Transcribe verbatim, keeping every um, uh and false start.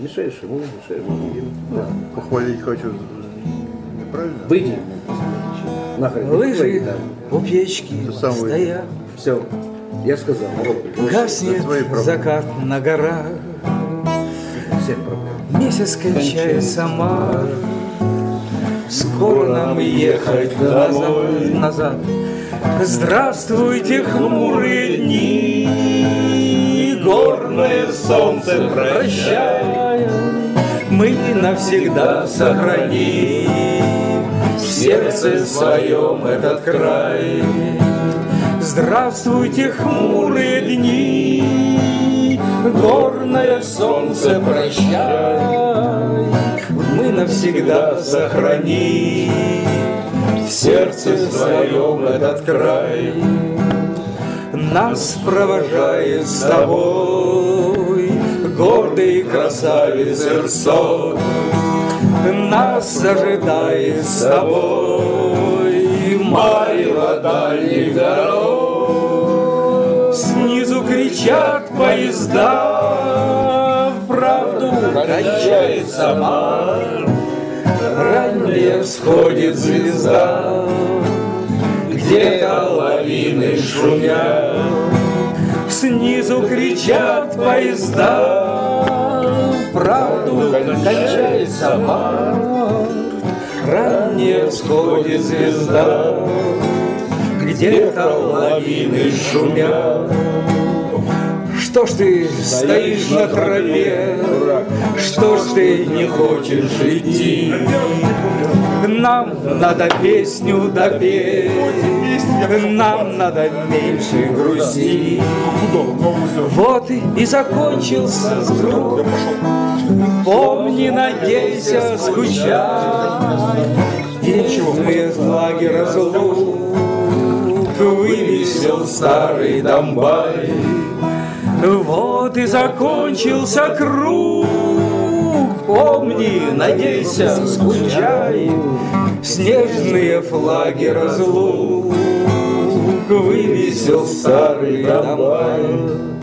Мешаешь ему, мешаешь ему. Да. Похвалить хочу. Неправильно? Выйди. Нахрен. Лыжи у печки стоят. Все, я сказал. Гаснет закат на горах. Всех проблем. Месяц кончает сама. Скоро нам ехать назад, назад. Здравствуйте, хмурые дни, горное солнце прощай. Мы навсегда сохраним в сердце своем этот край. Здравствуйте, хмурые дни, горное солнце прощай. Мы навсегда сохраним в сердце своем этот край. Нас провожает с тобой гордый красавец Ирсот. Нас ожидает с тобой марево дальних дорог. Снизу кричат поезда, в правду кончается март. Ранее всходит звезда, где-то лавины шумят. Снизу кричат поезда, в правду кончается март. Ранее всходит звезда, где-то лавины шумят. Что ж ты стоишь на траве, что ж ты не хочешь идти? Нам надо песню допеть, нам надо меньше грустить. Вот и закончился круг, помни, надейся, скучай. Вечные флаги разлук вывесил старый Донбай. Вот и закончился круг, помни, надейся, скучай. Снежные флаги разлук вывесил старый Донбай.